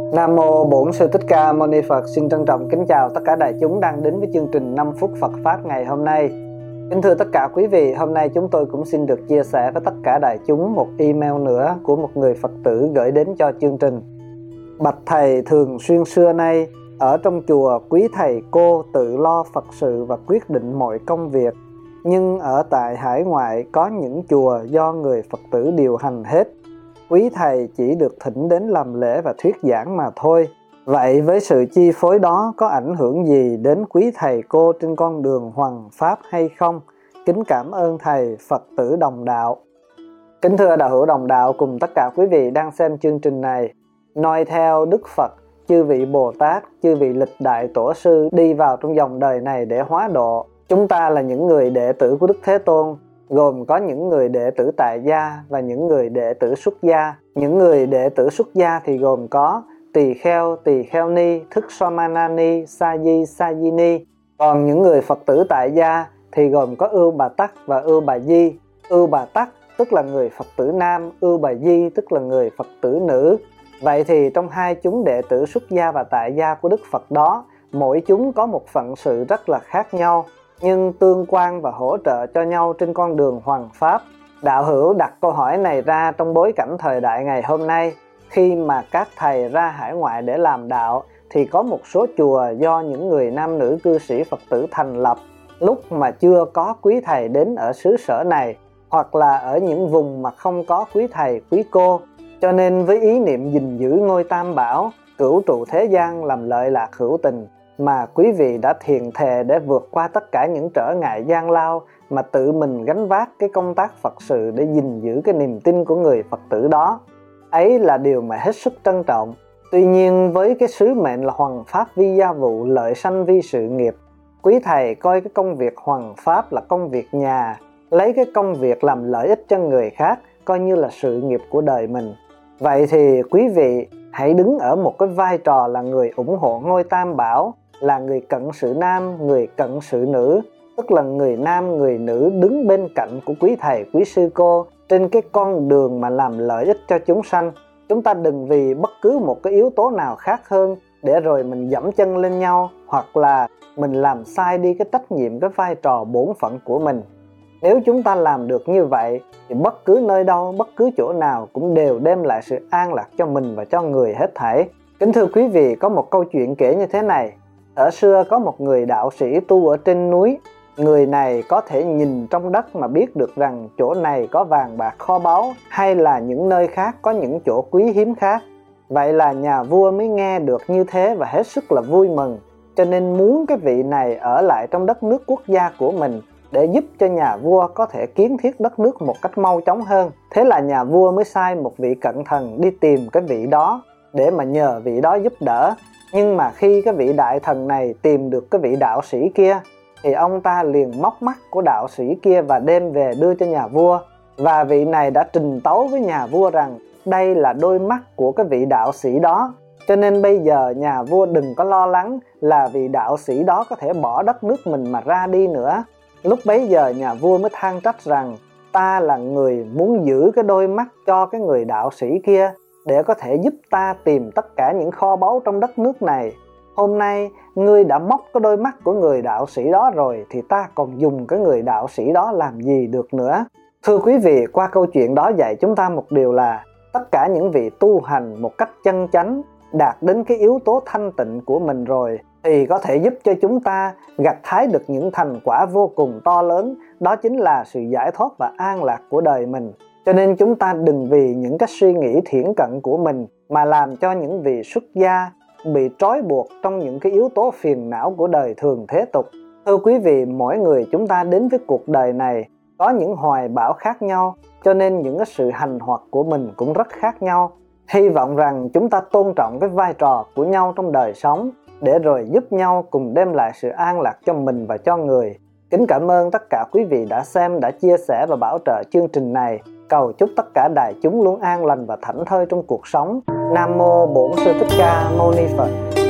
Nam mô Bổn Sư Thích Ca Mâu Ni Phật. Xin trân trọng kính chào tất cả đại chúng đang đến với chương trình 5 phút Phật pháp ngày hôm nay. Kính thưa tất cả quý vị, hôm nay chúng tôi cũng xin được chia sẻ với tất cả đại chúng một email nữa của một người Phật tử gửi đến cho chương trình. Bạch thầy, thường xuyên xưa nay ở trong chùa quý thầy cô tự lo Phật sự và quyết định mọi công việc, nhưng ở tại hải ngoại có những chùa do người Phật tử điều hành hết. Quý thầy chỉ được thỉnh đến làm lễ và thuyết giảng mà thôi. Vậy với sự chi phối đó có ảnh hưởng gì đến quý thầy cô trên con đường hoằng pháp hay không? Kính cảm ơn thầy. Phật tử đồng đạo. Kính thưa đạo hữu đồng đạo cùng tất cả quý vị đang xem chương trình này. Noi theo Đức Phật, chư vị Bồ Tát, chư vị lịch đại tổ sư đi vào trong dòng đời này để hóa độ. Chúng ta là những người đệ tử của Đức Thế Tôn, gồm có những người đệ tử tại gia và những người đệ tử xuất gia. Những người đệ tử xuất gia thì gồm có tỳ kheo ni, thức Samana ni, sa di ni. Còn những người Phật tử tại gia thì gồm có ưu bà tắc và ưu bà di. Ưu bà tắc tức là người Phật tử nam, ưu bà di tức là người Phật tử nữ. Vậy thì trong hai chúng đệ tử xuất gia và tại gia của Đức Phật đó, mỗi chúng có một phận sự rất là khác nhau, nhưng tương quan và hỗ trợ cho nhau trên con đường hoằng pháp. Đạo hữu đặt câu hỏi này ra trong bối cảnh thời đại ngày hôm nay, khi mà các thầy ra hải ngoại để làm đạo thì có một số chùa do những người nam nữ cư sĩ Phật tử thành lập lúc mà chưa có quý thầy đến ở xứ sở này, hoặc là ở những vùng mà không có quý thầy quý cô. Cho nên với ý niệm gìn giữ ngôi Tam Bảo, cửu trụ thế gian, làm lợi lạc hữu tình, mà quý vị đã thiền thề để vượt qua tất cả những trở ngại gian lao mà tự mình gánh vác cái công tác Phật sự để gìn giữ cái niềm tin của người Phật tử đó. Ấy là điều mà hết sức trân trọng. Tuy nhiên với cái sứ mệnh là hoằng pháp vi gia vụ, lợi sanh vi sự nghiệp, quý thầy coi cái công việc hoằng pháp là công việc nhà, lấy cái công việc làm lợi ích cho người khác coi như là sự nghiệp của đời mình. Vậy thì quý vị hãy đứng ở một cái vai trò là người ủng hộ ngôi Tam Bảo, là người cận sự nam, người cận sự nữ, tức là người nam, người nữ đứng bên cạnh của quý thầy, quý sư cô trên cái con đường mà làm lợi ích cho chúng sanh. Chúng ta đừng vì bất cứ một cái yếu tố nào khác hơn để rồi mình dẫm chân lên nhau, hoặc là mình làm sai đi cái trách nhiệm, cái vai trò bổn phận của mình. Nếu chúng ta làm được như vậy thì bất cứ nơi đâu, bất cứ chỗ nào cũng đều đem lại sự an lạc cho mình và cho người hết thảy. Kính thưa quý vị, có một câu chuyện kể như thế này. Ở xưa có một người đạo sĩ tu ở trên núi. Người này có thể nhìn trong đất mà biết được rằng chỗ này có vàng bạc kho báu, hay là những nơi khác có những chỗ quý hiếm khác. Vậy là nhà vua mới nghe được như thế và hết sức là vui mừng, cho nên muốn cái vị này ở lại trong đất nước quốc gia của mình để giúp cho nhà vua có thể kiến thiết đất nước một cách mau chóng hơn. Thế là nhà vua mới sai một vị cận thần đi tìm cái vị đó để mà nhờ vị đó giúp đỡ. Nhưng mà khi cái vị đại thần này tìm được cái vị đạo sĩ kia thì ông ta liền móc mắt của đạo sĩ kia và đem về đưa cho nhà vua. Và vị này đã trình tấu với nhà vua rằng đây là đôi mắt của cái vị đạo sĩ đó, cho nên bây giờ nhà vua đừng có lo lắng là vị đạo sĩ đó có thể bỏ đất nước mình mà ra đi nữa. Lúc bấy giờ nhà vua mới than trách rằng ta là người muốn giữ cái đôi mắt cho cái người đạo sĩ kia để có thể giúp ta tìm tất cả những kho báu trong đất nước này. Hôm nay ngươi đã móc cái đôi mắt của người đạo sĩ đó rồi thì ta còn dùng cái người đạo sĩ đó làm gì được nữa. Thưa quý vị, qua câu chuyện đó dạy chúng ta một điều là tất cả những vị tu hành một cách chân chánh, đạt đến cái yếu tố thanh tịnh của mình rồi thì có thể giúp cho chúng ta gặt hái được những thành quả vô cùng to lớn, đó chính là sự giải thoát và an lạc của đời mình. Cho nên chúng ta đừng vì những cái suy nghĩ thiển cận của mình mà làm cho những vị xuất gia bị trói buộc trong những cái yếu tố phiền não của đời thường thế tục. Thưa quý vị, mỗi người chúng ta đến với cuộc đời này có những hoài bão khác nhau, cho nên những cái sự hành hoạt của mình cũng rất khác nhau. Hy vọng rằng chúng ta tôn trọng cái vai trò của nhau trong đời sống để rồi giúp nhau cùng đem lại sự an lạc cho mình và cho người. Kính cảm ơn tất cả quý vị đã xem, đã chia sẻ và bảo trợ chương trình này. Cầu chúc tất cả đại chúng luôn an lành và thảnh thơi trong cuộc sống. Nam mô Bổn Sư Thích Ca Mâu Ni Phật.